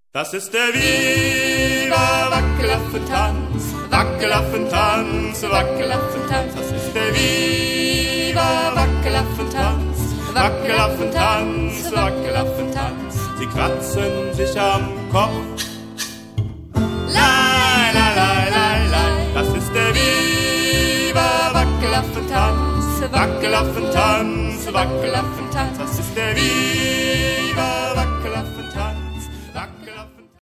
Das ist der Viva Wackelaffentanz, Wackelaffentanz, Wackelaffentanz. Das ist der Viva Wackelaffentanz, Wackelaffentanz, Wackelaffentanz. Sie kratzen sich am Kopf. Lai, lai, lai, lai, lai. Das ist der Viva Wackelaffentanz, Wackelaffentanz, Wackelaffentanz. Das ist der Viva